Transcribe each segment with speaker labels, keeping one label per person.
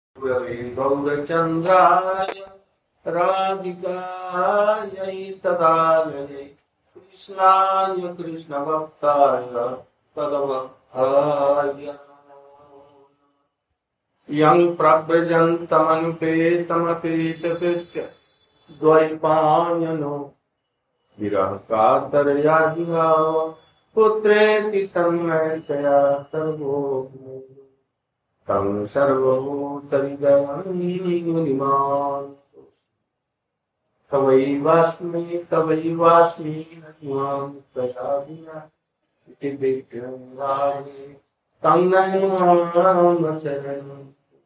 Speaker 1: गौरचन्द्राय राधिकायै तदालये कृष्णाय कृष्णभक्ताय तदवक्ताय यं प्रव्रजन्तमनुपेतमपेतकृत्य द्वैपायनो विरह कातरया जुहाव पुत्रेति तन्मयतया सर्वो तं सर्वभूतहृदयं तवैवास्मि नमामि प्रसादिना इति विक्रमामि तं नमामि शरणं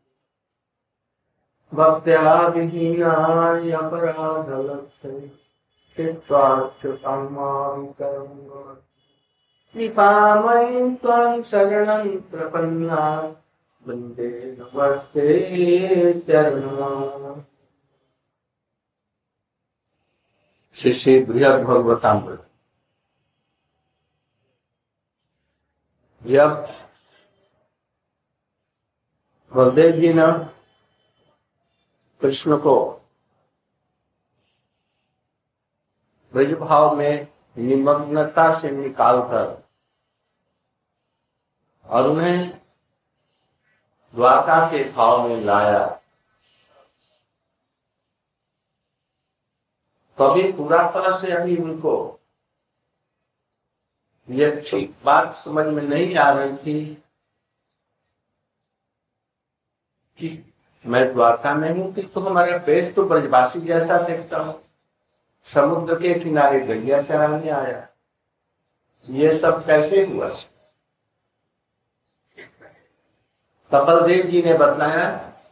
Speaker 1: भक्त्या विहीनाय अपराधलक्षणे चित्वाच्युतं मां करुणा कृपामयि त्वं शरणं प्रपन्ना वन्दे नमस्ते चरणम्। श्री बृहद भागवतामृत। जब बलदेव जी ने कृष्ण को ब्रज भाव में निमग्नता से निकालकर और उन्हें द्वारका के भाव में लाया, तभी पूरा तरह से अभी उनको यह ठीक बात समझ में नहीं आ रही थी कि मैं द्वारका में हूं कि तो हमारा बेस तो ब्रजवासी जैसा देखता हूं, समुद्र के किनारे गैया चराने आया, ये सब कैसे हुआ। बलदेव जी ने बताया,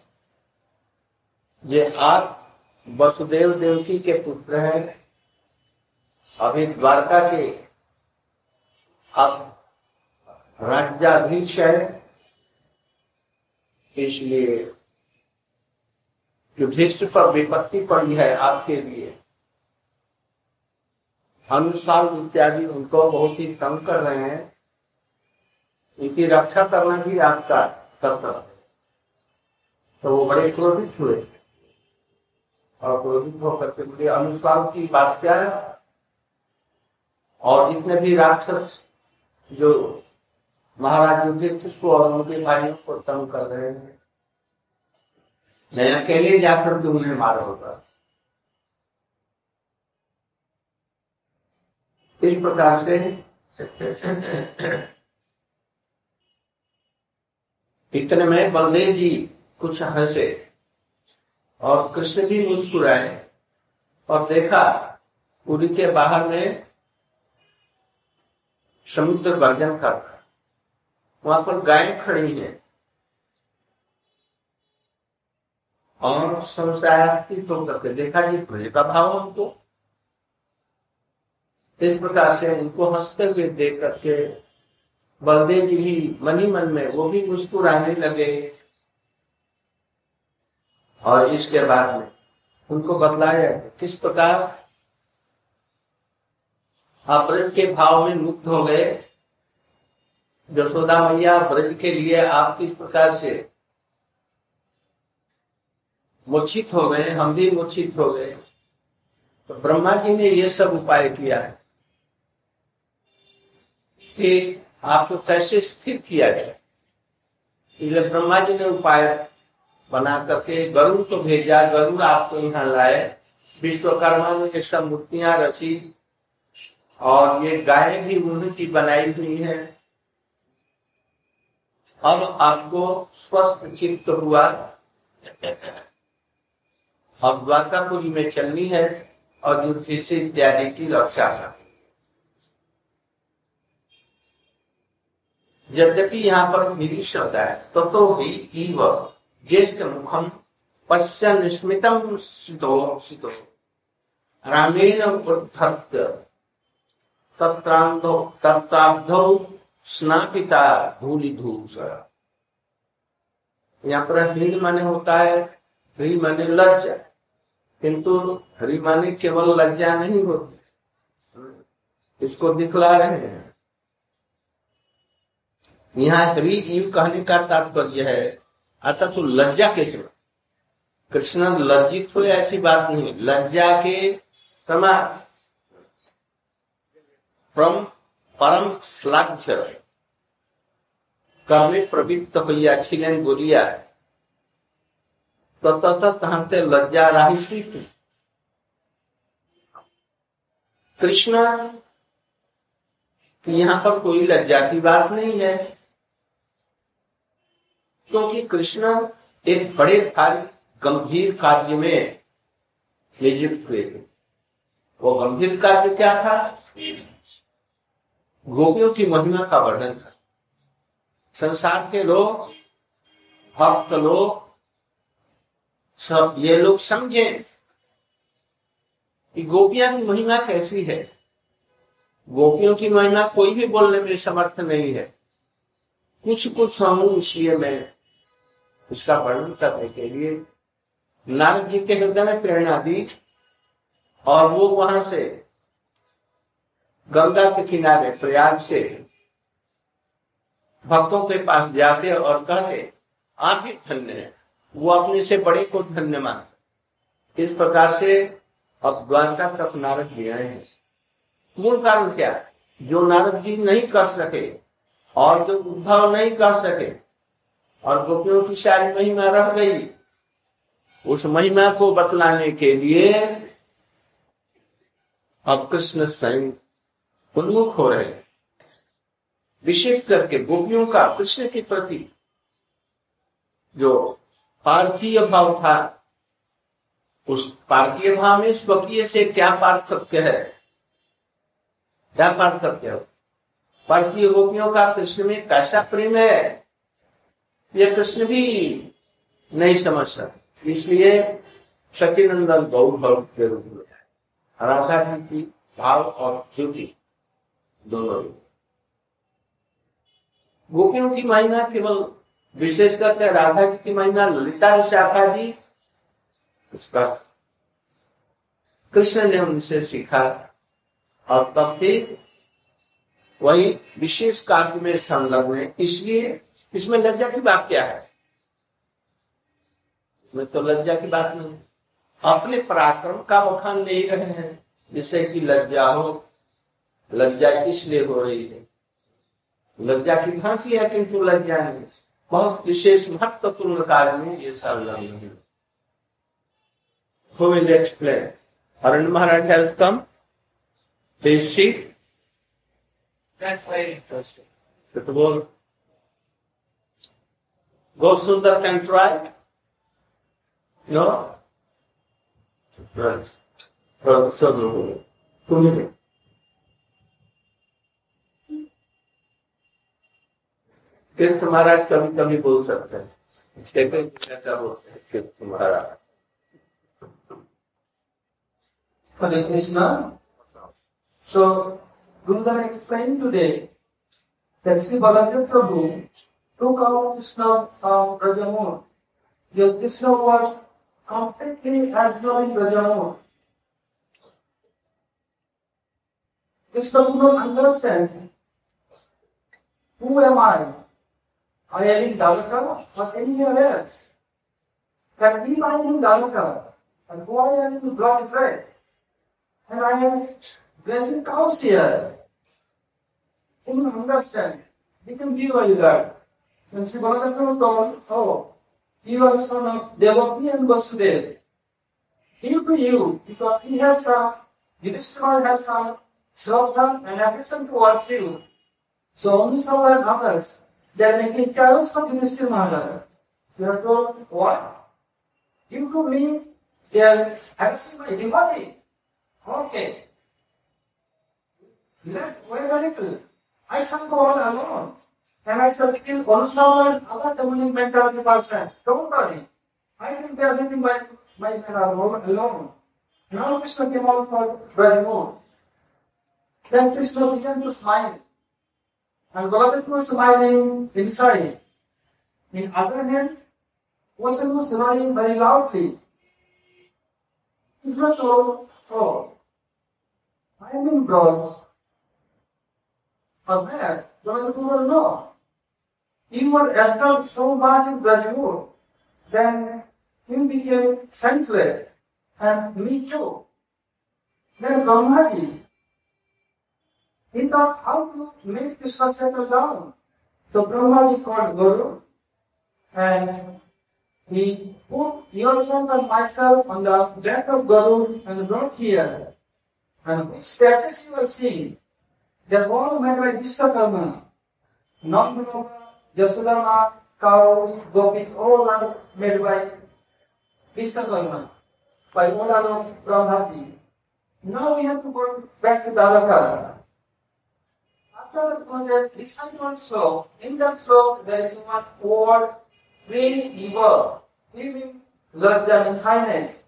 Speaker 1: ये आप वसुदेव देवकी के पुत्र हैं, अभी द्वारका के अब राज्याधीश है, इसलिए युधिष्ठिर पर विपत्ति पड़ी है आपके लिए। अनुसार इत्यादि उनको बहुत ही तंग कर रहे हैं, इनकी रक्षा करना भी आपका कर्तव्य। तो वो बड़े क्रोधित हुए और क्रोधित होकर के बोले, अनुसार की बात क्या है, और जितने भी राक्षस जो महाराज युधिष्ठिर को और उनके भाइयों को तंग कर रहे हैं, मैं अकेले जाकर के उन्हें मारा होगा। इस प्रकार से इतने में बलदेव जी कुछ हंसे और कृष्ण भी मुस्कुराए और देखा पुरी के बाहर में समुद्र गर्जन कर रहा, वहां पर गाय खड़ी है और संशयास्पद होकर के देखा कि ब्रज का भाव हमको। इस प्रकार से उनको हंसते हुए देख करके बलदेव जी भी मन ही मन में वो भी मुस्कुराने लगे और इसके बाद में उनको बतलाया किस प्रकार आप ब्रज के भाव में मुक्त हो गए। यशोदा मैया ब्रज के लिए आप किस प्रकार से मूर्छित हो गए, हम भी मूर्छित हो गए। तो ब्रह्मा जी ने ये सब उपाय किया है कि आपको कैसे स्थिर किया जाए। इसलिए ब्रह्मा जी ने उपाय बना करके गरुड़ को भेजा, गरुड़ आपको यहाँ लाए, विश्वकर्मा ने ये सब मूर्तियां रची और ये गाय भी उन्हीं की बनाई हुई है। अब आपको स्वस्थ चित्त हुआ, अब द्वारकापुरी में चलनी है और युधिष्ठिर इत्यादि की रक्षा करनी। यद्यपि यहाँ पर विधि शब्द है, तो भी इव ज्येष्ठ मुखम पश्यन् स्मितं सितो रामेण उद्धत्य तत्राब्धौ स्नापिता धूलिधूसर। यहाँ पर ह्री माने होता है, ह्री माने लज्जा, किंतु ह्री माने केवल लज्जा नहीं होती, इसको दिखला रहे हैं। यहाँ ह्री इव कहने का तात्पर्य है अतः तो लज्जा कैसे? कृष्ण लज्जित हो ऐसी बात नहीं, लज्जा के समान परम श्लाघ्य कर्मे प्रवृत्त होइया बोलिया तो तहते लज्जा रही थी। कृष्ण यहाँ पर कोई लज्जा की बात नहीं है, क्योंकि कृष्ण एक बड़े भारी गंभीर कार्य में नियुक्त हुए थे। वो गंभीर कार्य क्या था? गोपियों की महिमा का वर्णन था। संसार के लोग, भक्त लोग, सब ये लोग समझें कि गोपियां की महिमा कैसी है। गोपियों की महिमा कोई भी बोलने में समर्थ नहीं है। कुछ हूं, इसलिए मैं इसका वर्णन करने के लिए नारद जी के हृदय में प्रेरणा दी, और वो वहां से गंगा के किनारे प्रयाग से भक्तों के पास जाते और कहते आप भी धन्य हैं। वो अपने से बड़े को धन्य मानते। इस प्रकार से अब द्वारका तक नारद जी आए हैं। मूल कारण क्या? जो नारद जी नहीं कर सके और जो उद्धव नहीं कर सके और गोपियों की सारी महिमा रह गई, उस महिमा को बतलाने के लिए अब कृष्ण स्वयं उन्मुख हो रहे। विशेष करके गोपियों का कृष्ण के प्रति जो पार्थीय भाव था, उस पार्थीय भाव में स्वकीय से क्या पार्थक्य है? क्या पार्थक्य है? पार्थीय गोपियों का कृष्ण में कैसा प्रेम है, ये कृष्ण भी नहीं समझ सकते। इसलिए सचिनंदन गौर भक्त के रूप में राधा जी की भाव और ज्योति दोनों। गोपियों की महिमा केवल विशेष करके राधा जी की महिमा, ललिता विशाखा जी, उसका कृष्ण ने उनसे सीखा और तब फिर वही विशेष कार्य में संलग्न है। इसलिए इसमें लज्जा की बात क्या है? इसमें तो लज्जा की बात नहीं। अपने पराक्रम का बखान नहीं रहे हैं जिससे कि लज्जा हो। लज्जा इसलिए हो रही है, लज्जा की भांति है, किंतु लज्जा नहीं। बहुत विशेष महत्वपूर्ण कार्य में ये संलग्न है। Who will explain? Arun Maharaj has come. Please see.
Speaker 2: That's very interesting.
Speaker 1: Football. Go Sundar can try. No? Right. तीर्थ महाराज कभी कभी बोल सकते हैं, ऐसा बोलते हैं तीर्थ महाराज।
Speaker 2: Hare Krishna. So, Gurudev explained today that Sri Baladev Prabhu took out Krishna from Brajamon, because Krishna was completely absorbed in Brajamon. Krishna could not understand, who am I? I am in Dwarka or anywhere else. That if I am in Dwarka and go I am in bloody dress, and I am grazing cows here, he will understand. He can give a regard. When Sri Baladev told, oh, you are son of Devaki and Vasudeva. Due to you, because he has some, Yudhishthira has some Shraddha and affection towards you. So only some and others, they are making chaos for Yudhishthira Maharaj. They are told, what? Due to me, they are harassing my devotee. Okay. Wait a little. I shall go all alone. And I shall kill 1,000 other community mentality person. Don't worry. I will be everything by alone. Now Krishna came out for Brajamon. Then Krishna began to smile. And Baladev was smiling inside. In other hand, Vasan was running very loudly. Krishna told, oh, I am in bronze. But where? Baladev will know. You were absorbed so much in Brajamon then he became senseless, and me too. Then Brahmaji, he thought how to make Krishna settle down. So Brahmaji called Guru, and he put yourself and myself on the back of Guru and brought here. And which status you are seeing? They are all made by Vishwakarma. Nandana, Jasodama, cows, gopis, all are made by Vishwakarma, by order of Brahmaji. Now we have to go back to Dwaraka. After the recent slope, in that slope there is one word, very evil. He means Lajja and shyness.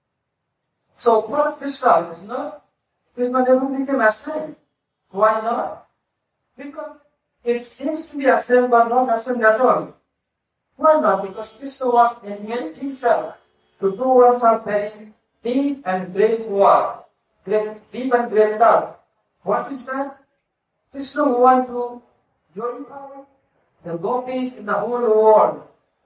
Speaker 2: So for Krishna is not, Krishna never became a saint. Why not? Because it seems to be a saint but not a saint at all. Why not? Because Krishna was engaged himself to do oneself very deep and great work, deep and great task. What is that? Krishna wants to glorify the gopis in the whole world.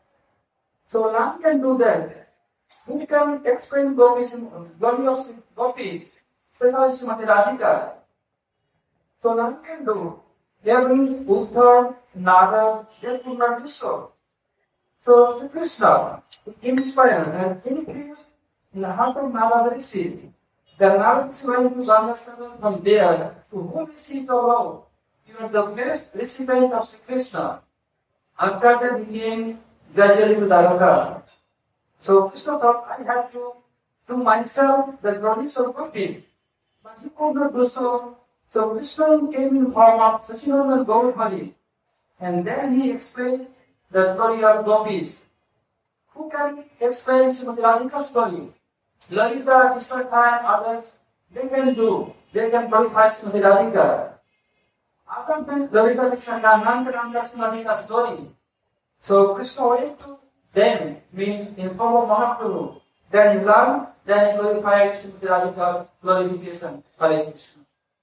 Speaker 2: So none can do that. Who can explain gopis, glory of gopis, especially Srimati Radhika? So none can do. Even Uddhav, Narada, they could not do so. So Sri Krishna inspired and infused in the heart of Narada Rishi. The Narada Rishi went to Gangasagar, from there to whom Rishi to love. You are the best recipient of Sri Krishna. After that became gradually to Dwaraka. So Krishna thought, I have to do myself the glories of gopis. But he could not do so. So Krishna came in form of Sachinanda Gaurabhari. And then he explained the glory of gopis. Who can explain Srimati Radhika's story? Lalita, Visakha and others, they can do. They can glorify Srimati Radhika. After that, Lalita, Visakha, none can understand Radhika's story. So Krishna went to them, means in form of Mahaprabhu. Then he learned, then he glorified Srimati Radhika's glorification. Hare Krishna.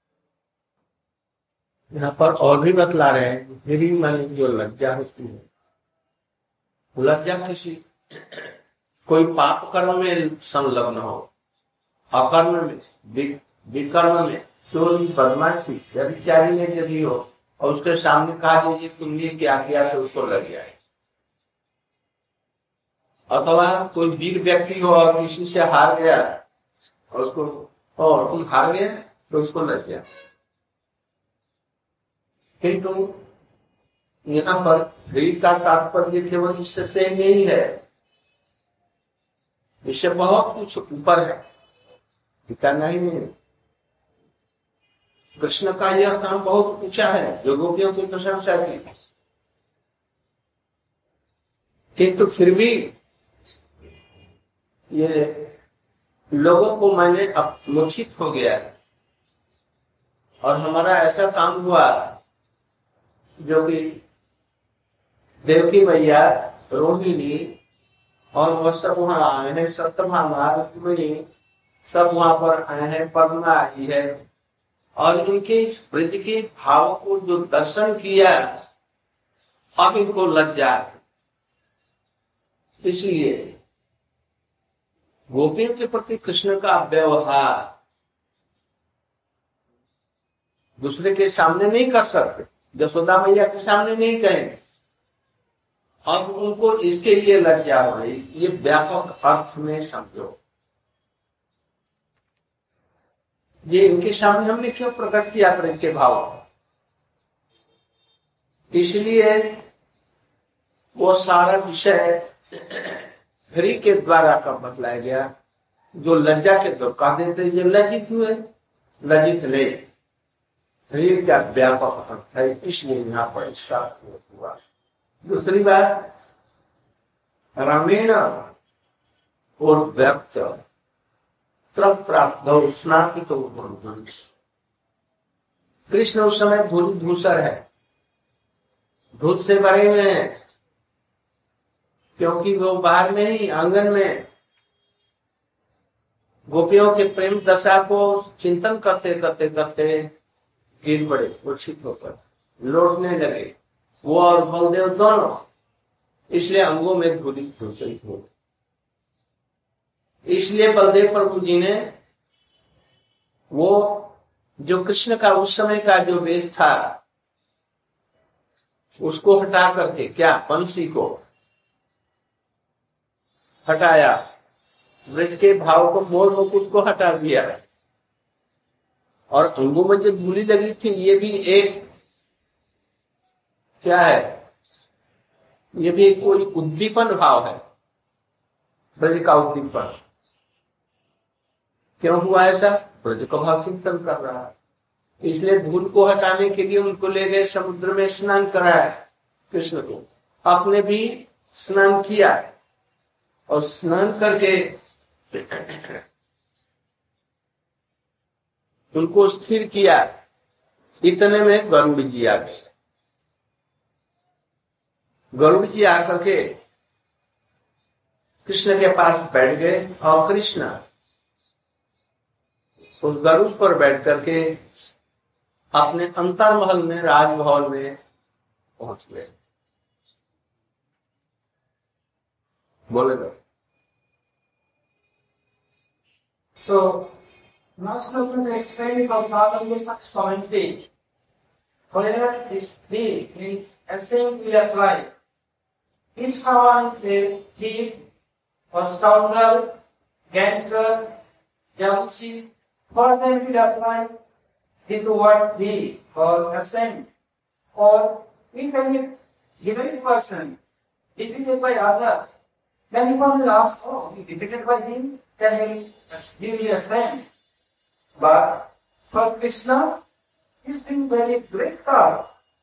Speaker 1: यहाँ पर और भी बतला रहे हैं, मेरी मन जो लज्जा होती है, लज्जा किसी कोई पाप कर्म में संलग्न हो, अकर्म में, विकर्म में, चोरी, बदमाशी, व्यभिचारी में यदि हो और उसके सामने कहा दीजिए तुमने क्या किया तो उसको लग जाए, अथवा कोई वीर व्यक्ति हो और किसी से हार गया और उसको और तुम हार गए तो उसको लग जाए। किंतु यहाँ पर वीर का तात्पर्य केवल इससे नहीं है, इससे बहुत कुछ ऊपर है, इतना ही नहीं। कृष्ण का यह काम बहुत ऊंचा है जो गोपियों की प्रशंसा की, किंतु फिर भी ये लोगों को मैंने अपमोचित हो गया और हमारा ऐसा काम हुआ जो कि देवकी मैया, रोहिणी और वह सब वहां आए हैं, सत्यभामा, रुक्मिणी सब वहां पर आए हैं, पद्मा आई है और उनके इस प्रीति के भाव को जो दर्शन किया अब इनको लज्जा। इसलिए गोपियों के प्रति कृष्ण का व्यवहार दूसरे के सामने नहीं कर सकते, यशोदा मैया के सामने नहीं कहेंगे, अब उनको इसके लिए लज्जा हो रही। ये व्यापक अर्थ में समझो, ये इनके सामने हमने क्यों प्रकट किया प्रेम के भाव, इसलिए वो सारा विषय हरि के द्वारा का बतलाया गया। जो लज्जा के दो कह देते ये लज्जित हुए, लज्जित नहीं, हरि का व्यापक अर्थ है, इसलिए यहाँ पर इसका हुआ। दूसरी बात, रामेण और व्यक्त प्राप्त स्नापित कृष्ण उस समय धूल धूसर है, धूल से भरे हुए हैं, क्योंकि वो बाहर में ही आंगन में गोपियों के प्रेम दशा को चिंतन करते करते करते गिर पड़े, मूर्छित होकर लौटने लगे, वो और बलदेव दोनों। इसलिए अंगों में धूलि धूसरित हो। इसलिए बलदेव प्रभु जी ने वो जो कृष्ण का उस समय का जो वेश था उसको हटा करके, क्या बंसी को हटाया, ब्रज के भाव को, मोर मुकुट को हटा दिया, और अंगों में जो धूली लगी थी ये भी एक क्या है, ये भी कोई उद्दीपन भाव है, ब्रज का उद्दीपन। क्यों हुआ ऐसा? ब्रज का भाव चिंतन कर रहा है, इसलिए धूल को हटाने के लिए उनको ले गए, समुद्र में स्नान कराया कृष्ण को, आपने भी स्नान किया और स्नान करके उनको स्थिर किया। इतने में गरुड़ जी आ गए। गरुड़ जी आकर के कृष्ण के पास बैठ गए और कृष्ण उस गरुड़ पर बैठ करके अपने अंतर्महल में, राजभवन में पहुंच गए। बोलेगा।
Speaker 2: So, now Srila to explain about Bhagavad Gita, where this tree is essentially applied. If someone is a thief or scoundrel, gangster, Yamuchi, for them will apply this word tree or assent. Or if any given person defeated by others, then people will ask, oh, he defeated by him, then he will give me assent. But for Krishna, he is doing very great task.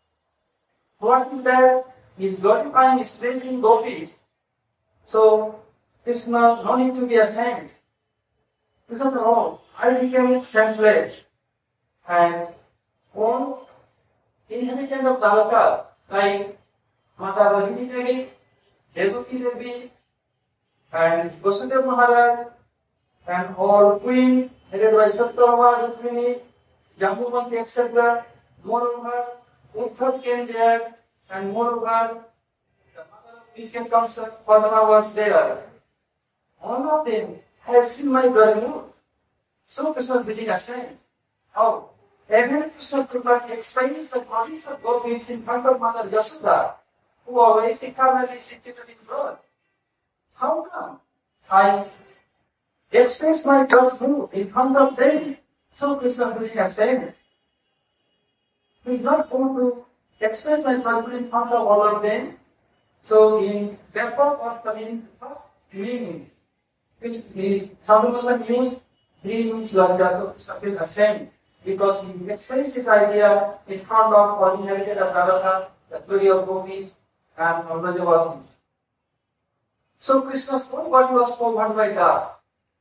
Speaker 2: What is that? He is glorifying his praising gopis. So, Krishna no need to be assent. He said, oh, I became senseless. And one inhabitant of Dwarka, like Mata Rohini Devi, Devaki Devi, and Vasudeva Maharaj, and all queens, headed by Satyavama, Rukmini, Jambumanti, etc. Moreover, Uddhav came there, and moreover, the mother of Vikram Kamsa, Padma was there. All of them have seen my brotherhood. So Krishna will ascend. How? Even Krishna could not express the qualities of gopis in front of Mother Yashoda, who always eternally seated in birth. How come? I express my brotherhood in front of them. So Krishna will ascend. He is not going to express my brotherhood in front of all of them. So in therefore what the meaning first meaning which is some person used 3 means Lanja, so Krishna will ascend because he expressed his idea in front of all inhabited of Dwarka, the glory of gopis and all Brajavasis. So Krishna's whole body was covered by dust.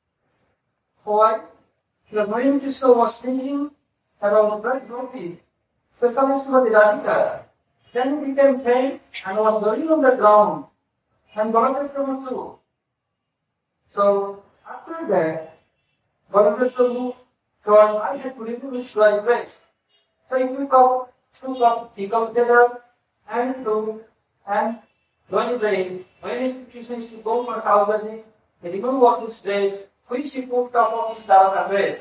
Speaker 2: Why? Because when Krishna was thinking about the bright gopis, especially Srimati Radhika, then he became faint and was rolling on the ground and Baladev Prabhu too. So after that, Baladev Prabhu thought, I had to remove his dry dress. So he took up together and when Krishna used to go for Kaugasi, he removed all his dress, which he put up on his Dwarka dress.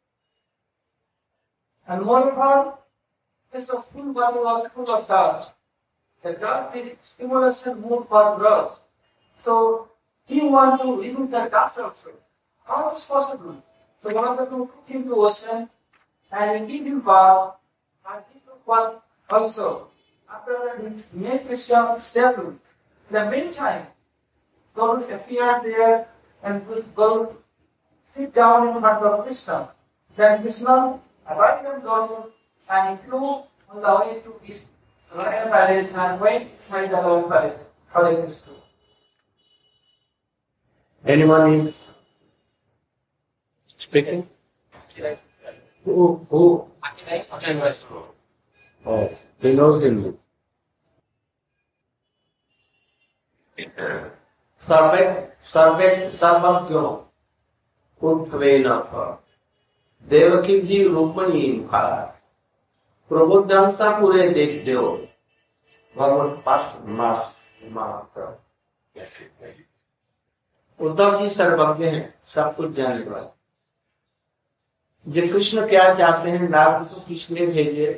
Speaker 2: And moreover, his full body was full of dust. The dust is stimulation mood for growth. So he wanted to remove the dust also. How is possible? So one of the two took him to ocean and he gave him bath and he took bath also. After that he made Krishna stable. In the meantime, Garuda appeared there and with Garuda sit down in front of Krishna. Then Krishna arrived on Garuda and he flew on the way to his royal palace and went inside the royal palace. Hare Krishna.
Speaker 1: Anyone is speaking? Who? Oh, he knows Hindu. सर्वज्ञो उठवे न देवकी जी रूपणी प्रबुद्धता पूरे देख दो भगवत पास मास मात्र। उद्धव जी सर्वज्ञ हैं, सब कुछ जानने वाले। जो कृष्ण क्या चाहते हैं, नारद को किस लिए भेजे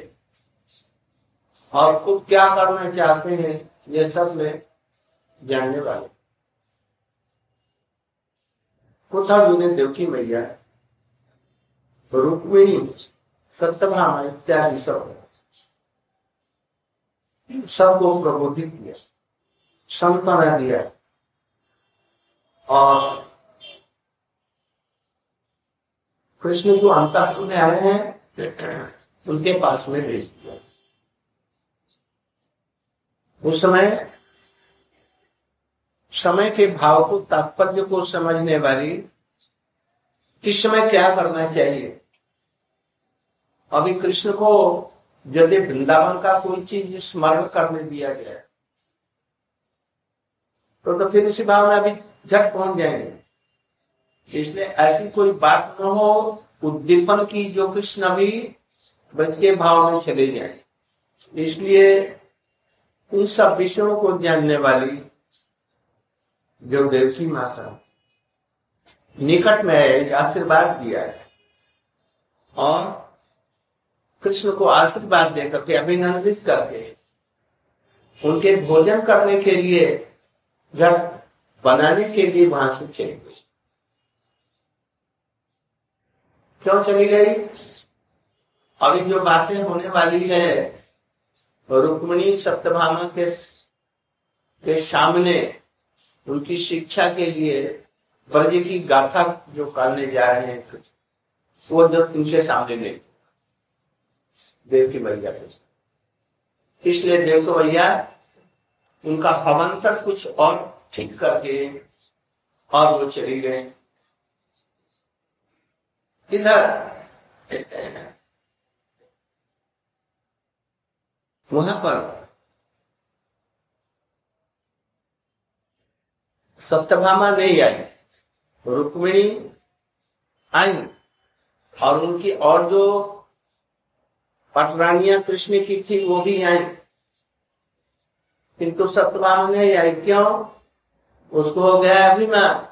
Speaker 1: और खुद क्या करना चाहते हैं, ये सब में जानने वाले। उद्धव जी ने देवकी मैया, रुक्मिणी, सत्यभामा इत्यादि सबको प्रबोधित किया, सांत्वना दिया और कृष्ण जो अंतःपुर में आए हैं उनके पास में भेज दिया। उस समय के भाव को, तात्पर्य को समझने वाली किस समय क्या करना चाहिए। अभी कृष्ण को यदि वृंदावन का कोई चीज स्मरण करने दिया गया तो फिर इसी भाव में अभी झट पहुंच जाएंगे। इसलिए ऐसी कोई बात न हो उद्दीपन की जो कृष्ण अभी बच के भाव में चले जाए। इसलिए उन सब विषयों को जानने वाली जो देवकी माता निकट में एक आशीर्वाद दिया है और कृष्ण को आशीर्वाद देकर के, अभिनंदित करके उनके भोजन करने के लिए, घर बनाने के लिए वहां से चली गई। क्यों चली गई? अभी जो बातें होने वाली है रुक्मिणी सत्यभामा के सामने उनकी शिक्षा के लिए ब्रज की गाथा जो करने जा रहे हैं वो जो उनके सामने नहीं, देवकी मैया के। इसलिए देवकी मैया उनका भवंतर कुछ और ठीक करके और वो चली गए। इधर वहां पर सत्यभामा नहीं आई, रुक्मिणी आई और उनकी और जो पटरानियां कृष्ण की थी वो भी आई, किंतु सत्यभामा नहीं आई। क्यों? उसको हो गया अभिमान,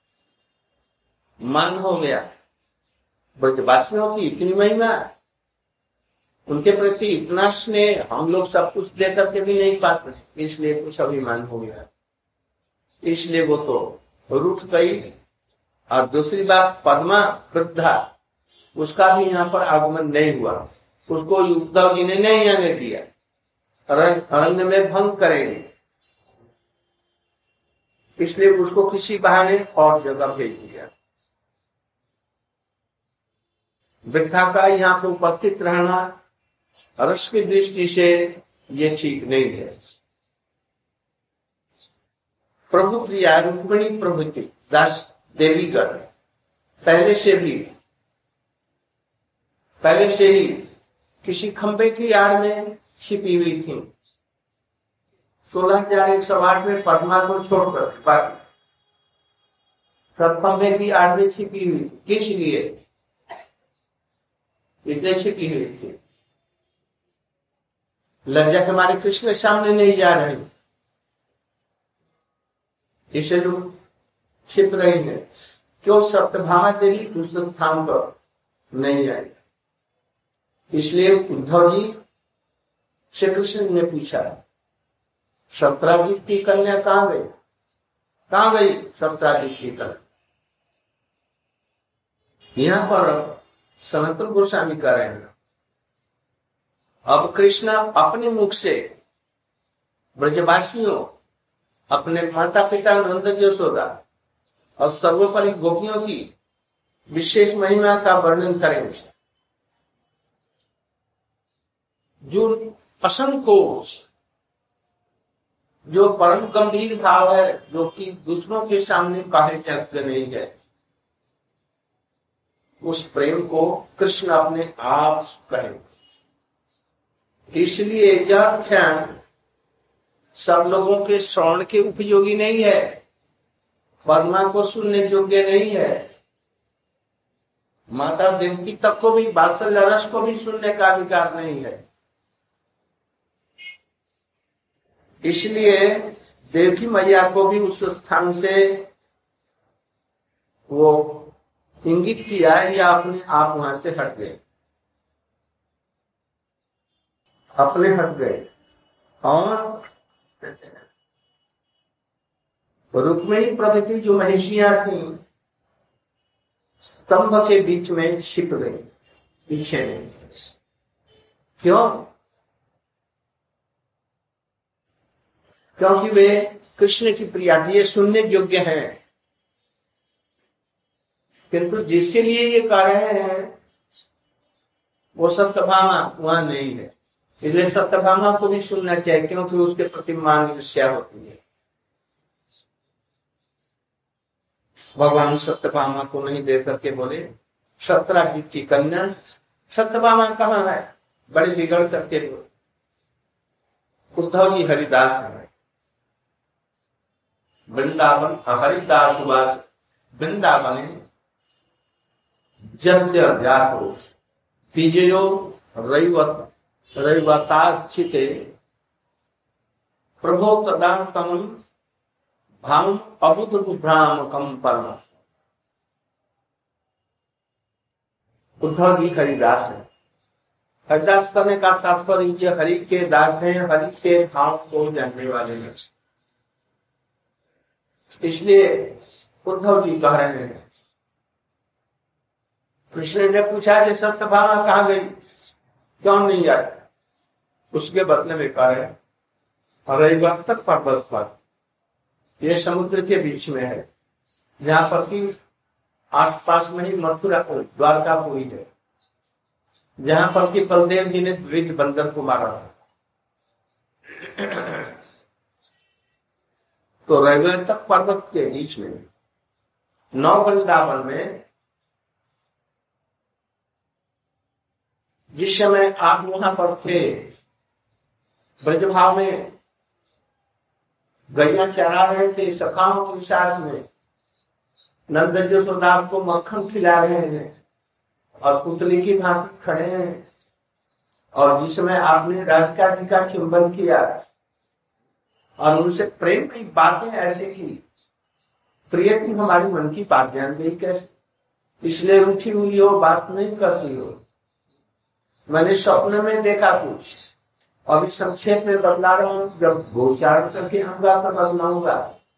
Speaker 1: मान हो गया। ब्रजवासियों की इतनी महिमा, उनके प्रति इतना स्नेह, हम लोग सब कुछ दे करके भी नहीं पाते, इसलिए कुछ अभिमान हो गया। इसलिए वो तो रूठ गई। और दूसरी बात, पद्मा वृद्धा, उसका भी यहाँ पर आगमन नहीं हुआ। उसको उद्धव जी ने नहीं आने दिया, अरण्य में भंग करेंगे, इसलिए उसको किसी बहाने और जगह भेज दिया। वृद्धा का यहाँ पर उपस्थित रहना रस की दृष्टि से ये ठीक नहीं है। प्रभु प्रिया रुक्मिणी प्रभृति दास देवीगण पहले से ही किसी खंबे की आड़ में छिपी हुई थी। 16,108 में पद्मा को छोड़कर बाकी सब खंबे की आड़ में छिपी हुई। किस लिए इतने छिपी हुई थी? लज्जा के हमारे कृष्ण सामने नहीं जा रहे, इसे लोग छिप रही है। क्यों सत्यभामा देवी उस स्थान पर नहीं आई? इसलिए उद्धव जी श्री कृष्ण ने पूछा, सत्राजित की कन्या कहाँ गई? कहाँ गई सत्राजित की कन्या? यहाँ पर सनातन गोस्वामी कह रहे हैं, अब कृष्ण अपने मुख से ब्रजवासियों, अपने माता पिता नंद यशोदा और सर्वोपरि गोपियों की विशेष महिमा का वर्णन करेंगे। जो असंकोच, जो परम गंभीर भाव है, जो कि दूसरों के सामने कहे जाते नहीं है, उस प्रेम को कृष्ण अपने आप करेंगे। इसलिए यह आख्यान सब लोगों के श्रवण के उपयोगी नहीं है, पद्मा को सुनने योग्य नहीं है, माता देवकी तक को भी, वात्सल्य रस को भी सुनने का अधिकार नहीं है। इसलिए देवकी मैया को भी उस स्थान से वो इंगित किया है या अपने आप वहां से हट गए, अपने हट गए। और रुक्मिणी प्रभृति जो महिषियां थी स्तंभ के बीच में छिप गई, पीछे नहीं। क्यों? क्योंकि वे कृष्ण की प्रिया थी, ये सुनने योग्य है। किंतु जिसके लिए ये कर रहे हैं वो सत्यभामा वहां नहीं है, इसलिए सत्यभामा को भी सुनना चाहिए, क्योंकि उसके प्रति मान ईर्ष्या होती है। भगवान सत्यभामा को नहीं देख करके बोले, सत्यराजी की कन्या सत्यभामा कहाँ है? बड़े बिगड़ करके बोले। उद्धव जी हरिदास है, वृंदावन हरिदास बात वृंदावन जद्य व्याको विजयो रैवताचिते प्रभो तदा तम भाम अबुद्भ्रामकम परम। उद्धव जी हरिदास है। हरिदास करने का तात्पर्य हरि के दास हैं, हरि के भाव को जानने वाले हैं। इसलिए उद्धव जी कह रहे हैं। कृष्ण ने पूछा कि सत्यभामा कहाँ गई, क्यों नहीं आई? उसके बदले में कह रहे हरिवत पर्वत पर, ये समुद्र के बीच में है, जहाँ पर कि आसपास में ही मथुरापुर द्वारकापुरी है, जहाँ पर कि बलदेव जी ने द्विज बंदर को मारा था। तो रैवतक पर्वत के बीच में नौ वृंदावन में जिस समय आप वहां पर थे, ब्रजभाव में गैया चरा रहे थे, सखाओं के साथ में नंद यशोदा को मक्खन खिला रहे हैं और पुतली की भांति खड़े हैं, और जिस समय आपने राधिका जी का चुंबन किया और उनसे प्रेम की बातें ऐसे की, प्रिय की हमारी मन की बात जान गई कैसे, इसलिए रूठी हुई हो, बात नहीं करती हो। मैंने स्वप्न में देखा कुछ, अभी संक्षेप में बदला रहा हूं, जब गोचारण करके आऊंगा तो बदलाऊंगा।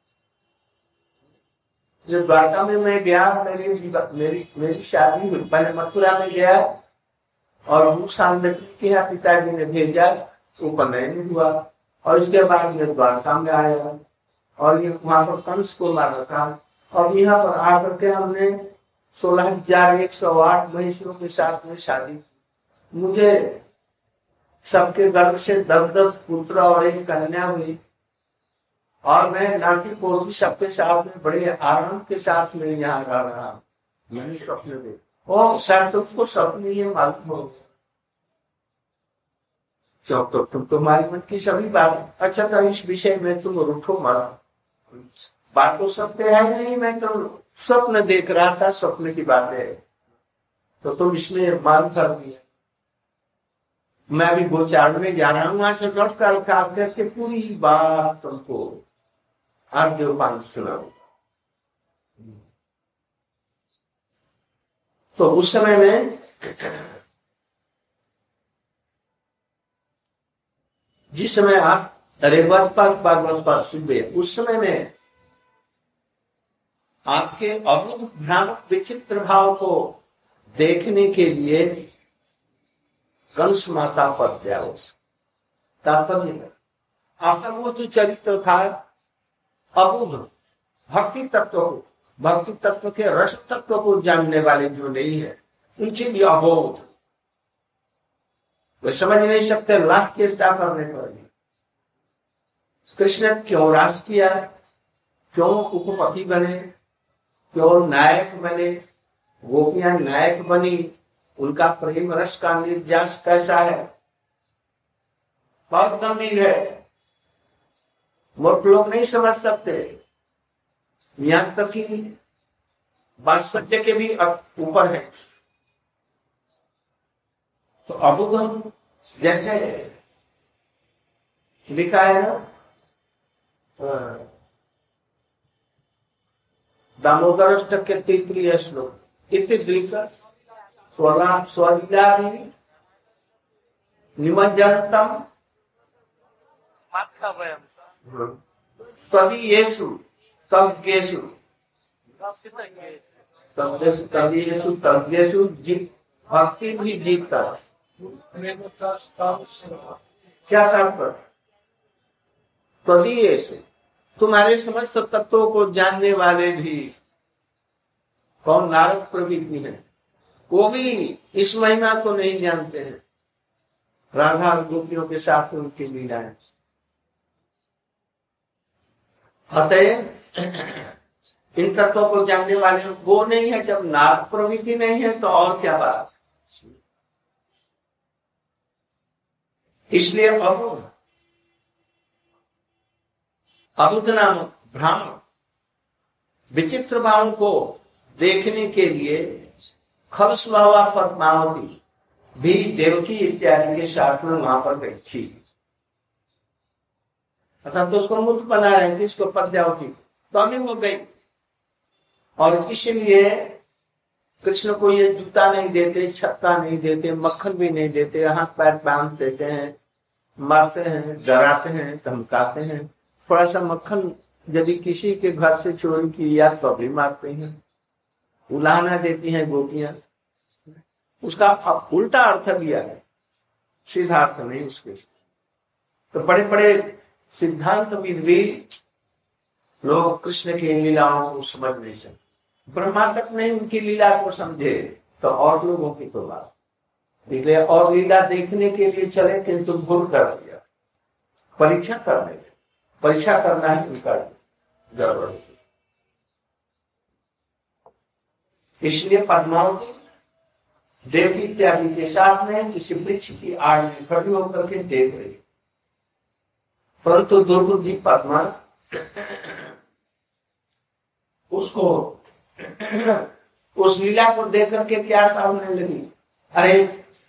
Speaker 1: जब द्वारका में मैं गया, मेरी शादी हुई, पहले मथुरा में गया और वो सांदकी के यहाँ पिताजी ने भेजा, उपनयन हुआ, और इसके बाद मैं द्वारका में आया और ये वहां पर कंस को मारा था, और यहाँ पर आकर के हमने 16,108 महेश्वरों के साथ में शादी की। मुझे सबके गर्भ से 10-10 पुत्र और एक कन्या हुई, और मैं नाती पोती सबके साथ में बड़े आनंद के साथ में यहाँ रह रहा। मैंने स्वप्न में, और शायद तुमको स्वप्न ये मालूम हो, क्यों? तो तुम तुम्हारी मन की सभी बात। अच्छा, तो इस विषय में तुम रूठो मत, बात तो सत्य है नहीं, मैं तो स्वप्न देख रहा था, स्वप्न की बात है, तो तुम इसमें मान कर दिया। मैं अभी गोचारण में जा रहा हूँ, वहां से लौट कर करके पूरी बात तुमको आद्योपान सुनाऊंगा। तो उस समय में जिस समय आप रेवत पर्वत पर सुबे, उस समय में आपके अद्भुत भ्रामक विचित्र भाव को देखने के लिए कंस माता पर जाओ। तात्पर्य आपका वो जो चरित्र था अबुध, भक्ति तत्व के रस तत्व को जानने वाले जो नहीं है, उनके लिए अबोध, वे समझ नहीं सकते, लाख चेष्टा करने पर भी। कृष्ण क्यों राज किया, क्यों उपपति बने, क्यों नायक बने, गोपियां नायक बनी, उनका प्रेम रस का निर्यास कैसा है, बहुत गंभीर है, मूर्ख लोग नहीं समझ सकते। यहाँ तक कि वात्सल्य के भी ऊपर है। तो अबुध जैसे लिखा है ना, दामोदरष्टक तृतीय श्लोक इति दीर्घ स्वलीलादि निमज्जनतम तदीयेषु तज्ञेषु तद्येषु भक्ति भी जीता। क्या तात्पर्य? तदीयेषु तुम्हारे समस्त तत्वों को जानने वाले भी, कौन? नारद प्रवृत्ति है, वो भी इस महिमा को नहीं जानते हैं, राधा और गोपियों के साथ उनकी लीलाएं। अतः इन तत्वों को जानने वाले वो नहीं है। जब नारद प्रवृत्ति नहीं है तो और क्या बात। इसलिए अबुध नामक ब्राह्मण विचित्र भाव को देखने के लिए खलस्वावा पद्मावती भी देवकी इत्यादि के साथ में वहां पर गई थी। अर्थात तो उसको मूर्ख बना रहे हैं, किसको? पद्मावती। तो अभी वो गई, और इसीलिए कृष्ण को ये जूता नहीं देते, छत्ता नहीं देते, मक्खन भी नहीं देते, हाथ पैर बांध देते हैं, मारते हैं, डराते हैं, धमकाते हैं। थोड़ा सा मक्खन यदि किसी के घर से चोरी की या तो भी मारते हैं, उलाहना देती हैं गोपियां। उसका उल्टा अर्थ दिया है, सीधा अर्थ नहीं उसके। तो बड़े बड़े सिद्धांतविद भी लोग कृष्ण की लीलाओं को समझ नहीं सकते। ब्रह्मा तक नहीं उनकी लीला को समझे तो और लोगों की तो बात। इसलिए और लीला देखने के लिए चले, किंतु भूल कर दिया। परीक्षा करने, परीक्षा करना है उनका गड़बड़। इसलिए पद्मावती देवकी इत्यादि के साथ में किसी वृक्ष की आड़ में खड़ी होकर के देख रही, परंतु दुर्बुद्धि पद्मा उसको उस लीला को देख करके क्या सामने लगी, अरे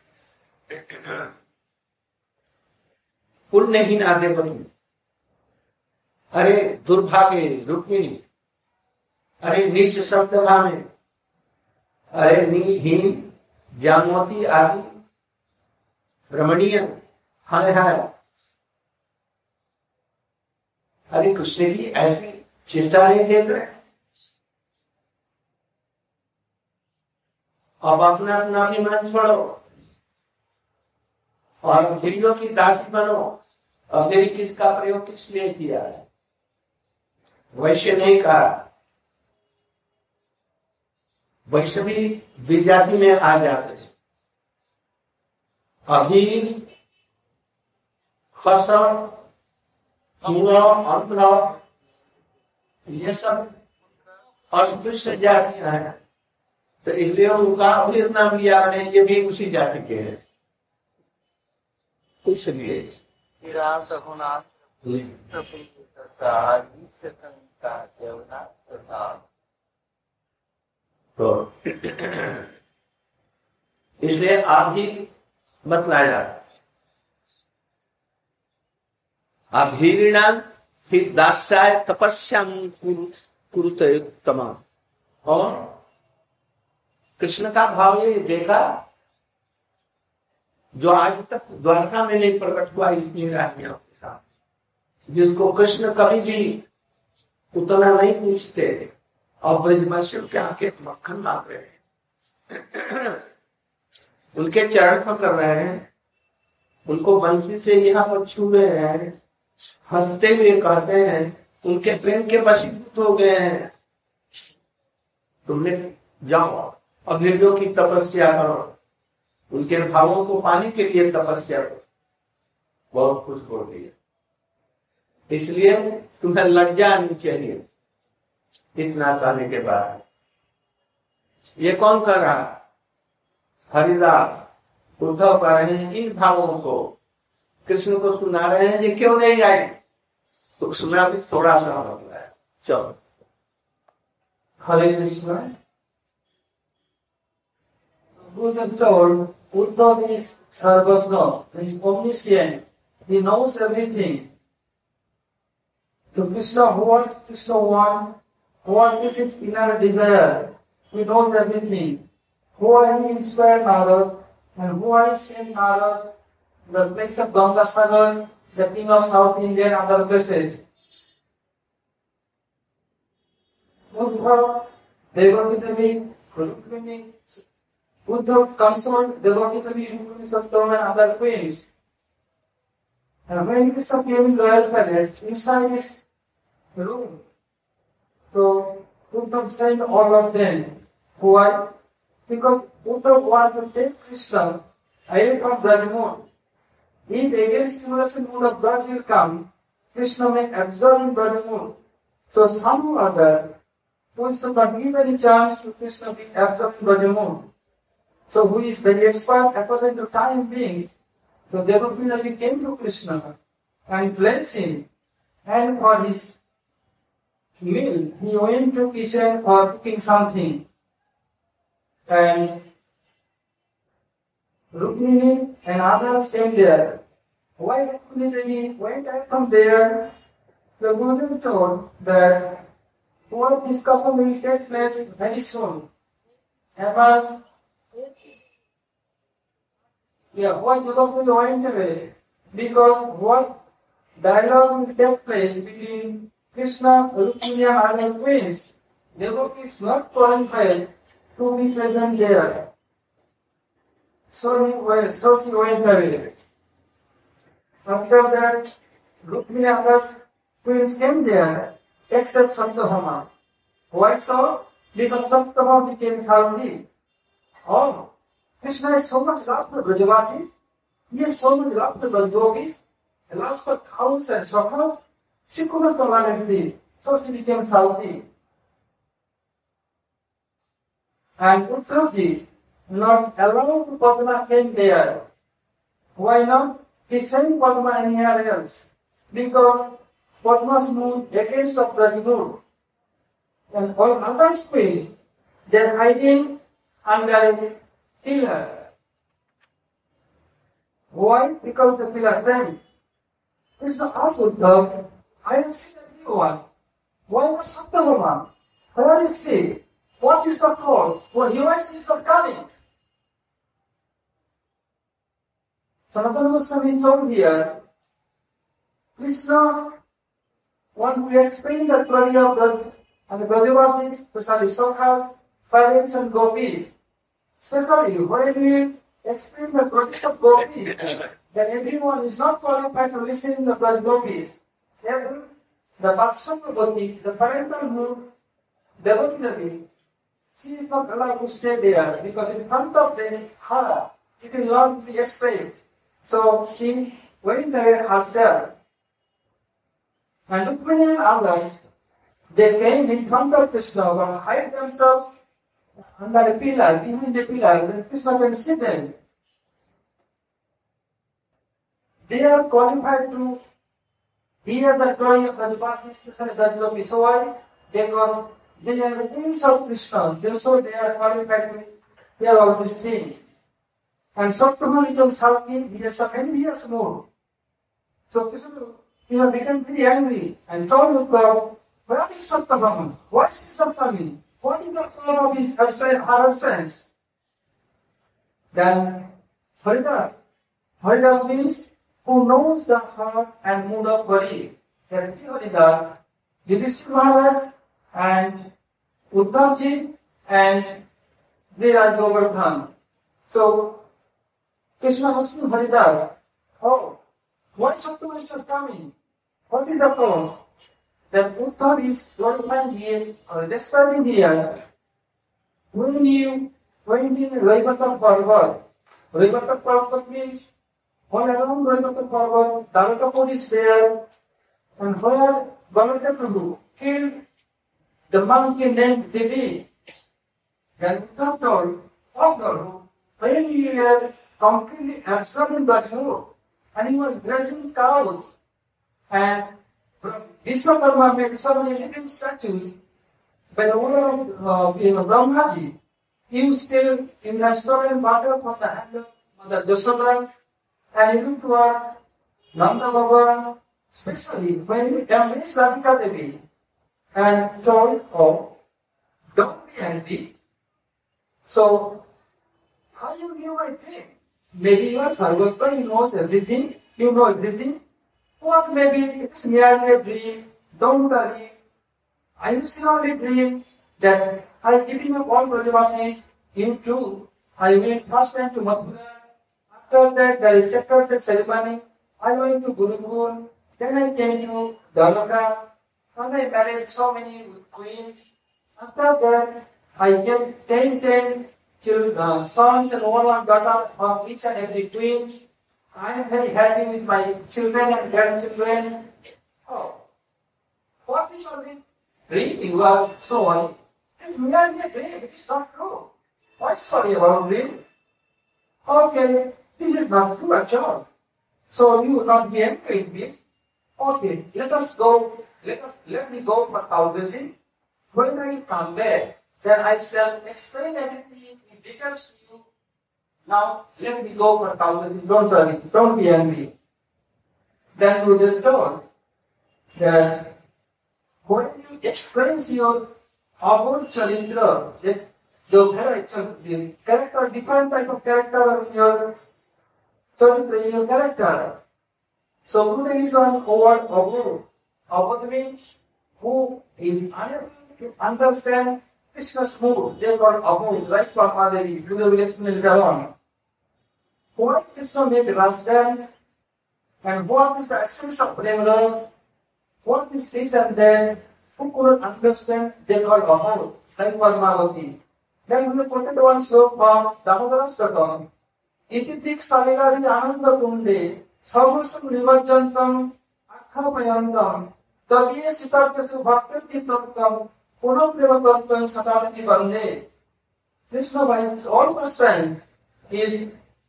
Speaker 1: पुण्यहीन देवकी, अरे दुर्भाग्य रुक्मिणी, अरे नीच सप्तभा में, अरे नीहीन जामवती आदि रमणीय, हाय हाय, अरे कृष्ण की ऐसी चिंता नहीं देख रहे। अब अपना अपना अभिमान छोड़ो और वीडियो की दासी बनो। अब मेरी किसका प्रयोग किस लिए किया है? वैश्य नहीं कहा, वैष्णवी विजाति में आ जाते हैं। अभी फसल ये सब अस्पृश्य जातियां हैं, तो इसलिए उनका अमृत नाम लिया मैंने, ये भी उसी जाति के हैं। इसलिए तो इसलिए आप ही बतलाया अभीरिणाम फिर दास्याय तपस्या कुरुते तमाम। और कृष्ण का भाव ये देखा जो आज तक द्वारका में नहीं प्रकट हुआ इतनी रानियों के साथ, जिसको कृष्ण कभी भी उतना नहीं पूछते और ब्रजवासियों के आके मक्खन मांग रहे हैं, उनके चरण पकड़ रहे हैं, उनको बंसी से यहाँ पर छू रहे हैं, हंसते हुए कहते हैं, उनके प्रेम के वशीभूत हो गए हैं। तुमने जाओ अभेदों की तपस्या करो, उनके भावों को पाने के लिए तपस्या करो। बहुत खुश हो गई। इसलिए तुम्हें लज्जा आनी चाहिए इतना कहने के बाद। ये कौन कर रहा? हरिदास उद्धव कर रहे हैं। इन भावों को कृष्ण को सुना रहे हैं, ये क्यों नहीं आए? तो उसमें अभी थोड़ा सा बदला है। चलो हरे Krishna.
Speaker 2: Buddha told Uddhava is Sarvagna, he is omniscient, he knows everything. So Krishna, what Krishna what is his inner desire? He knows everything. Why he inspired Narad, and why he sent Narad, the place of Gangasagar, the king of South India and other places. Uddhav, Devaki Devi, Rukmini, Uddhav consoled Devaki Devi, Rukmini, Satyam and other queens. And when Krishna came in royal palace, inside his room, so Uddhav sent all of them. Why? Because Uddhav wanted to take Krishna away from Brajmon. If against stimulation mood of Braj will come, Krishna may absorb in Brajmon. So some other who should not give any chance to Krishna be absorbed in Brajmon. So who is very expert according to time beings. So Devaki came to Krishna and blessed him, and for his meal he went to kitchen for cooking something. And Rukmini and others came there. Why Rukmini Devi went out from there? The Gurudev told that what discussion will take place very soon. Why Devaki went away? Because what dialogue will take place between Krishna, Rukmini and other queens, Devaki is not qualified to be present there. So she went away. After that, Rukmini and others queens came there, except Satyabhama. Why so? Because Satyabhama became Sarthi. Oh, Krishna has so much love for Brajavasis. He has so much love for Brajyogis, and love for cows and sokas. She could not command this, so she became Sarthi. And Uddhavji not allowed Padma came there. Why not? He sent Padma anywhere else. Because Padma's mood against the Brajmood. And all other queens, they are hiding under a pillar. Why? Because the pillar sang. Krishna asked Uddhav, I have seen a new one. Why not Satyabhama? Where is she? What is the cause? For US is not coming. Sanatana Goswami told here, Krishna want to explain the story of the Brajavasis, especially Sokhas, parents and gopis. Especially when we explain the story of gopis, that everyone is not qualified to listen to the Braj gopis. The Vatsakavati, the parental mood, Devaki, she is not allowed to stay there because in front of her, it will not be expressed. So she went there herself. And Rukmini and others, they came in front of Krishna and hide themselves under a pillar, behind a pillar, then Krishna can see them. They are qualified to hear the glory of Brajavasis, especially Brajgopi. So why? Because they are the kings of Krishna, so they are qualified to hear all these things. And Satyabhama became Sarthi, he has some envious mood. So Krishna, he has become very angry and told Uddhav, where is Satyabhama? Why is he not coming? What is the cause of his absence? Then Haridas. Haridas means who knows the heart and mood of Hari. There are three Haridas, Yudhishthira Maharaj and Uddhavji and Viraj Govardhan. So Krishna asking Haridas, oh, why Satyabhama is not coming? What is the cause? That Uddhav is glorifying here, or describing here, when you went in Raivata Parvat. Raivata Parvat means, all around Raivata Parvat, Dvarakapur is there, and where Baladev Prabhu killed the monkey named Devi. Then Uddhav told, oh God, when you were completely absorbed in Brajmur, and he was grazing cows, and Vishwakarma made so many living statues by the order of Brahmaji. He was still in the stolen water from the hand of Mother Jasodhara, and he looked towards Nanda Baba, especially when he embraced Radhika Devi and told, oh, don't be angry. So, how you knew my dream? Maybe you are Sarvatma, you knows everything, you know everything. Or maybe it's merely a dream, don't worry. I usually dream that I giving up all Brajavasis. In truth, I went first time to Mathura. After that, there is second ceremony. I went to Gurukul. Then I came to Dwaraka. And I married so many queens. After that, I get 10 children, sons and one daughter of each and every queens. I am very happy with my children and grandchildren. Oh, what is all this dream you are so worried? It's merely a dream, it is not true. Why sorry about dream? Okay, this is not true at all. So you will not be angry with me. Okay, let me go for Taoism. When I come back, then I shall explain everything in details to you. Now, let me go for Taoism. Don't worry, don't be angry. Then we will told that when you experience your Abhor Charitra, that the character, different type of character in your Charitra, in your character. So, Buddha is on over Abhor. Abhor means who is unable to understand Krishna's mood. They call Abhor, like Padmadevi. Buddha will explain later on. Why Krishna made Ras dance? And what is the essence of Prema? What is this and that? Who couldn't understand? They call Abhor, like Padmavati. Then we quoted one sloka from Damodara Stotam. Iti Tiksalilari Ananda Kunde, Savusam Nivajantam, Akhapayantam, Tadiye Sitarkasu Bhakti Tatkam, Punam Privatastam Satarati Bande. Krishna by his all pastimes is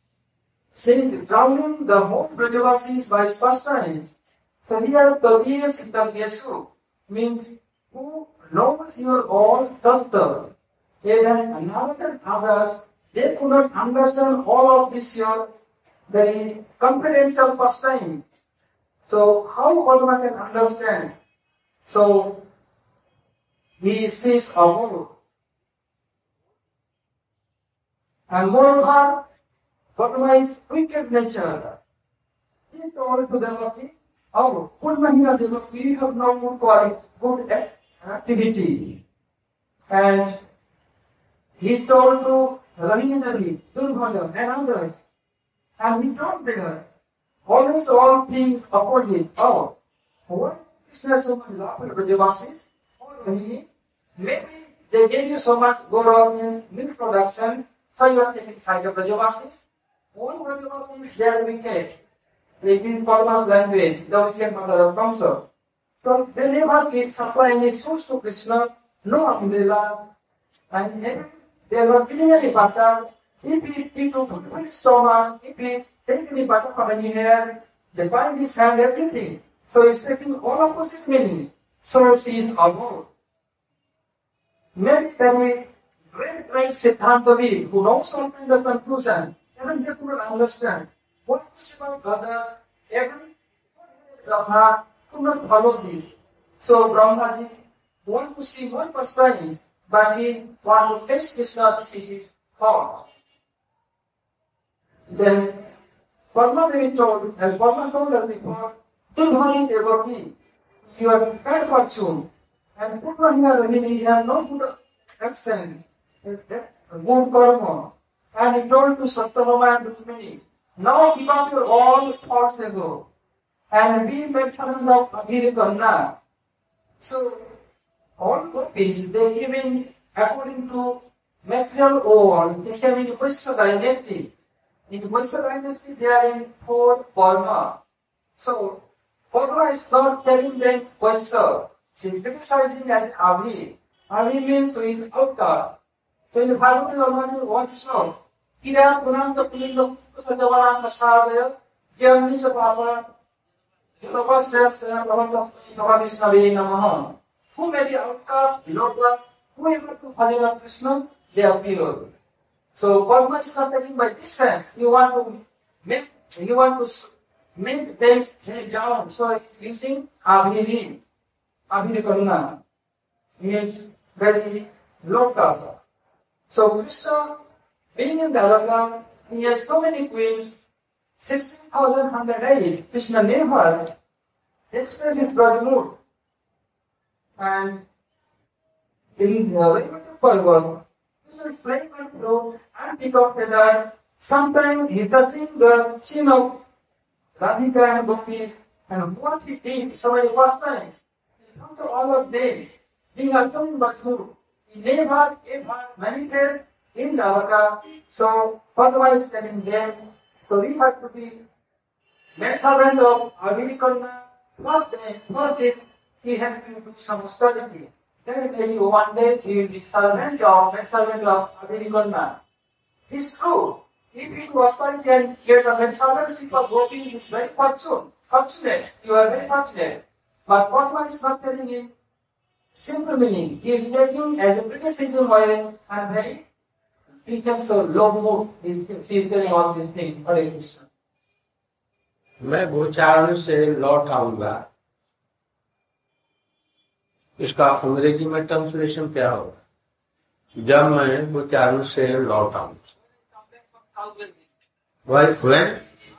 Speaker 2: drowning the whole Brajavasis by his pastimes. So here Tadiye Sitarkasu means who knows your all tattva. Even another others, they could not understand all of this your very confidential pastime. So how Padma can understand? So he sees Abhor. And moreover, Padma is wicked nature. He told to Devaki, oh, Purnahina Devaki, we have no mood for good activity. And he told to Ravindra, Durbhaga and others. And he told them, always all things opposite. Oh, why is there so much love for Brajavasis? Maybe they gave you so much Gauravans, milk production, so you are taking side of Brajavasis. All Brajavasis, they are wicked. They in Padma's language, the wicked mother of Kamsa. So they never keep supplying any source to Krishna, no umbrella, and then they were giving any butter. If he took a stomach, if he take any butter from any hair, they find his hand, everything. So he's taking all opposite meaning. So she is Abhor. Maybe very great Siddhantavi who knows something the conclusion, even they couldn't understand. What is about others? Every Brahma could not follow this. So Brahmaji want to see one pastime, but he want to taste Krishna, this is his thought. Then Padma Devi told, and Padma told us before, Durhani Devaki, you have bad fortune, and Purnahina Ravini, you have no good accent, good karma. And he told to Satyabhama and Rukmini, now give up your all thoughts ago, and be mentioned of Agirikanna. So, all gopis, they came in according to material world, they came in Vaishya dynasty. In Vaishya dynasty, they are in 4 Varna. So, Padma is not telling them Vaishya. She is criticizing as Abhi. Abhi means he is outcast. So, in the Bhagavad Gita, what is not? Kira Punanta Pulinda Sajavan Kasavaya, Jamni Papa, who may be outcast, below God, whoever to Bhajana Krishna, they are below. So Padma is not taking by this sense. You want to make them down. So it's using Abhiri. Abhiri Karuna means very low kasa. So Krishna, being in Dwaraka, he has so many queens, 16,108. Krishna never expresses his God's mood. And in the Vaikuntha Parva, Krishna is flying on through and pick up feather. Sometimes he touching the chin of Radhika and Gopis, and what he did so many first times. He come to all of them, being a coming Bhaktu. He never ever manifest in Dwaraka. So Padma is telling them, so we have to be maid servant of Avidikanna. For this, he has to do some austerity. Then maybe one day he will be maid servant of Avidikanna. It's true. If you do austerity and get a maid servantship of Gopi, it's very fortunate. You are very fortunate. But Padma is not telling him simple meaning. He is taking as a criticism while I am very become so low mood. He is telling all these things. Hare Krishna.
Speaker 1: मैं गोचारण से लौट आऊंगा, इसका अंग्रेजी में translation क्या होगा? जब मैं गोचारण से लौट आऊंगा, when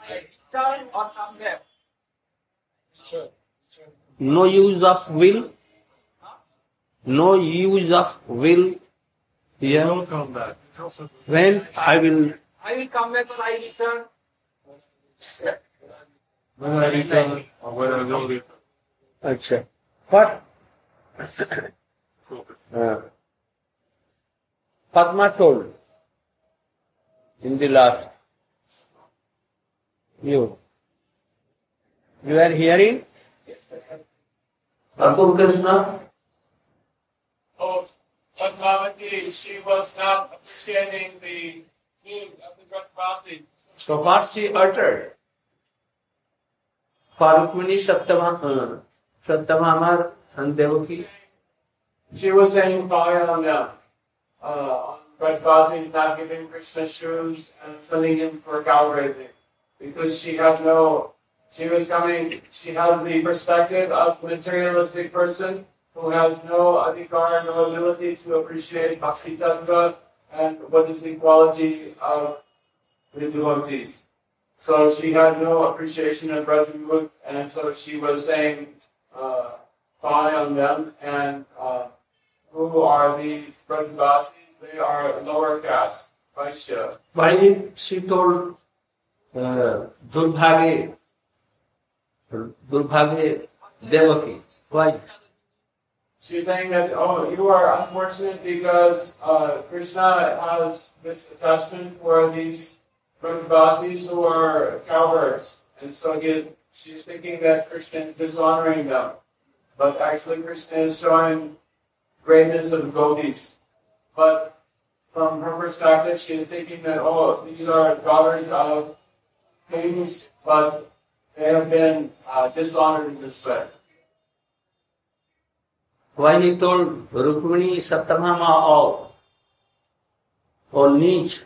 Speaker 1: no use of will, no use of will here.
Speaker 3: Don't come back.
Speaker 1: When I will
Speaker 2: come back when I return.
Speaker 3: When I return, or when I will return.
Speaker 1: अच्छा, what Padma told in the last, you are hearing? Atul Krishna?
Speaker 3: Oh, Padmavati, she was not appreciating the need of the Brahmasis.
Speaker 1: So what she uttered? For Rukmini Satyabhama and Devaki?
Speaker 3: She was saying fire on them. Brahmasis not giving Krishna shoes and sending him for cow raising. Because she has the perspective of a materialistic person who has no adhikar, no ability to appreciate Bhakti Tattva and what is the quality of the devotees. So she had no appreciation of Brajamukh, and so she was saying fine on them, and who are these Brajavasis? They are lower caste, Vaishya.
Speaker 1: Why she told Durbhage Devaki? Why?
Speaker 3: She's saying that, you are unfortunate because Krishna has this attachment for these Brajavasis who are cowherds. And so she's thinking that Krishna is dishonoring them. But actually Krishna is showing greatness of the gopis. But from her perspective, she is thinking that, these are daughters of kings, but they have been dishonored in this way.
Speaker 1: Why he told Rukmini Satyabhama or Neech,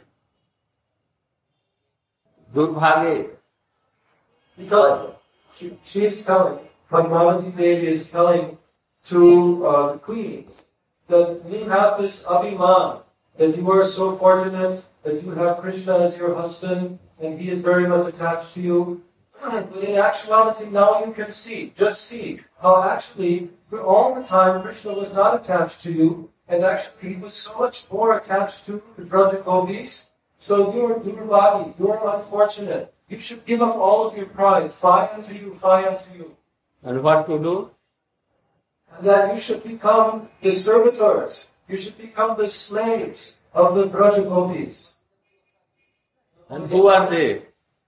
Speaker 1: Durbhage?
Speaker 4: Because she is telling, Padmavati Devi is telling to the queens that you have this abhiman, that you are so fortunate that you have Krishna as your husband and he is very much attached to you. But in actuality, now you can see, just see, how actually all the time Krishna was not attached to you, and actually he was so much more attached to the Braja Gopis. So you are Durbhagi, you are unfortunate. You should give up all of your pride. Fie unto you, fie unto you.
Speaker 1: And what to do?
Speaker 4: And that you should become the servitors. You should become the slaves of the Braja Gopis.
Speaker 1: And who are they?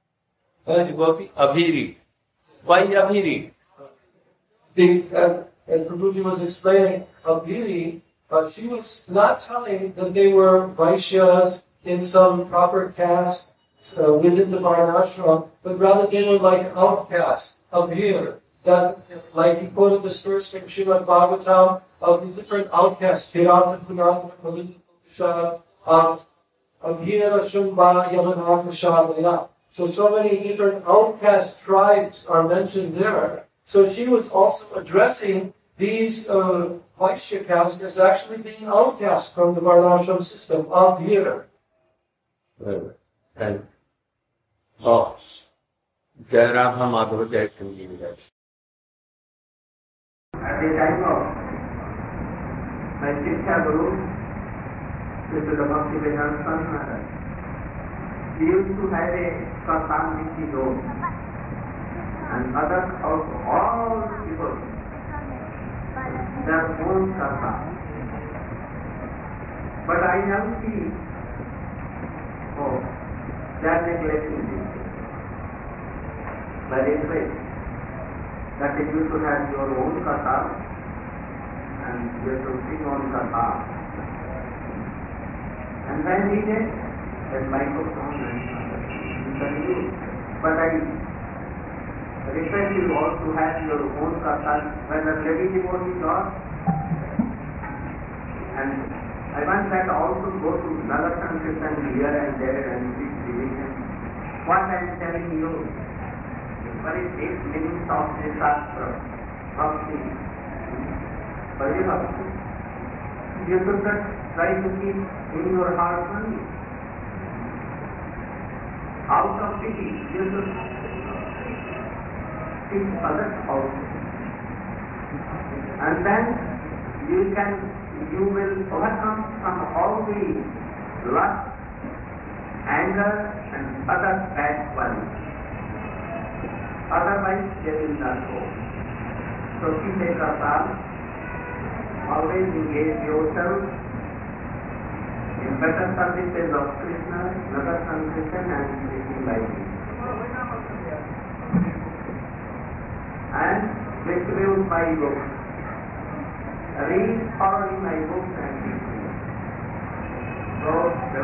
Speaker 1: Abhiri. Why Abhiri?
Speaker 4: As Prabhuji was explaining, Abhiri, she was not telling that they were Vaishyas in some proper caste within the Varnashram, but rather they were like outcasts, Abhir. That, like he quoted this verse from Srimad Bhagavatam of the different outcasts, Hirata, Punata, Kalita, Abhira, Shumba, Yamanaka, Shalaya. So many different outcast tribes are mentioned there. So she was also addressing these Vaishya castes as actually being outcast from the Varnashram system of here.
Speaker 1: And Jai Radha Madhava Jai Sanjeev Jai.
Speaker 5: At the time of my Shiksha Guru, Mr. Bhakti Vedanta Swami Maharaj, he used to have a satsang with his own, and others also, all people, their own satsang. But I now see, they are neglecting this. By this that if you should have your own katha and you should sing on katha. And when he did, that microphone and continue. But I request you all to have your own katha when the lady devotee God. And I want that also go to Nagar Sankirtan here and there and this division. What I am telling you, very deep meanings of the Shastra, Bhakti, very Bhakti. You should not try to keep in your heart only. Out of pity, you should think others also. And then you will overcome from all the lust, anger and other bad qualities. Otherwise, they will not go. So keep a kartal, always engage yourself in better services of Krishna, Nagar Sankirtan and living like this. And distribute my books. Read thoroughly my books and teach me. So,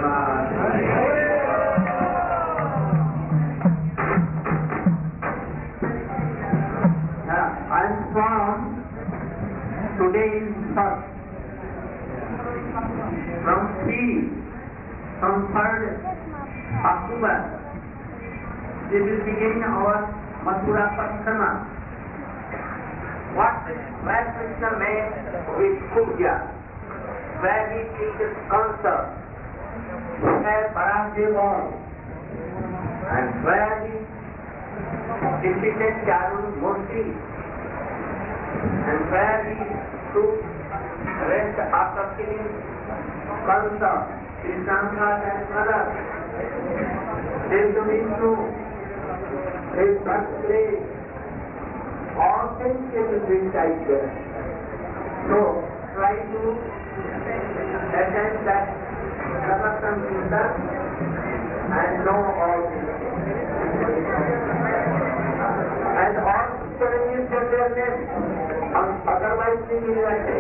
Speaker 5: I am from today is first. From 3rd October, we will begin our Mathura Pasthana. What where Krishna made with Puja, where he teaches concert, where Baladev born, and where he defeated Charun Murti, and where he took rest after killing Kansa, Krishnamhat and others. This Vishnu, his birthplace, all things can be inside there. So, try to attend that Namaskar Kirtan and know all things. And all ceremonies get their name. Otherwise, they will not